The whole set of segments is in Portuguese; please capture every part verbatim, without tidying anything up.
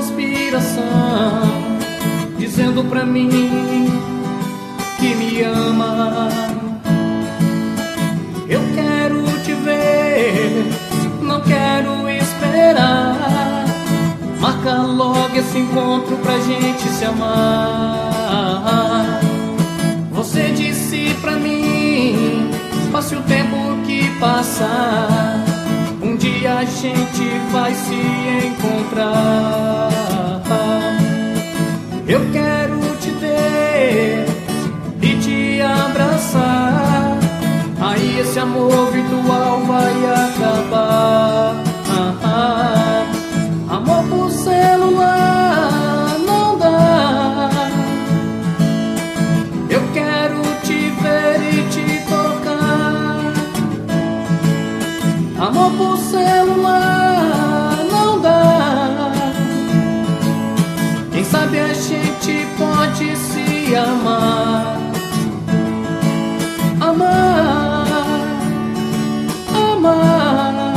inspiração, dizendo pra mim que me ama. Eu quero te ver, não quero esperar. Marca logo esse encontro pra gente se amar. Você disse pra mim, passe o tempo que passar, um dia a gente vai se encontrar. Eu quero te ter e te abraçar, aí esse amor virtual vai acabar. Amor por celular não dá. Eu quero te ver e te tocar. Amor por celular não dá. Quem sabe a gente pode se amar. Amar, amar.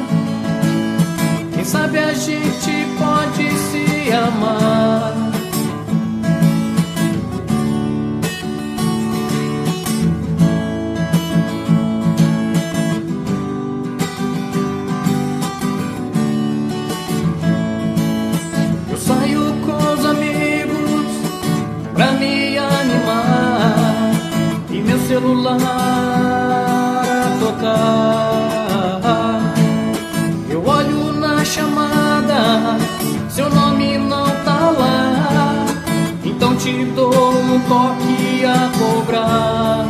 Quem sabe a gente pode se amar. Eu saio com os amigos pra me animar e meu celular a tocar. Eu olho na chamada, seu nome não tá lá, então te dou um toque a cobrar.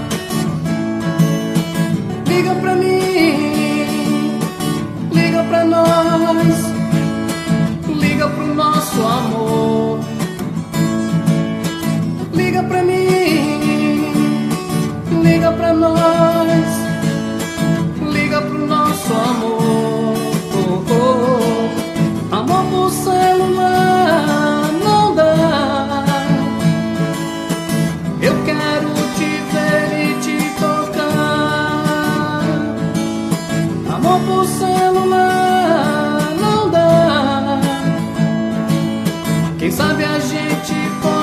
Liga pra mim, liga pra nós, liga pro nosso amor. Liga pra mim, liga pra nós, liga pro nosso amor. Oh, oh. Amor por celular não dá. Eu quero te ver e te tocar. Amor por celular não dá. Quem sabe a gente pode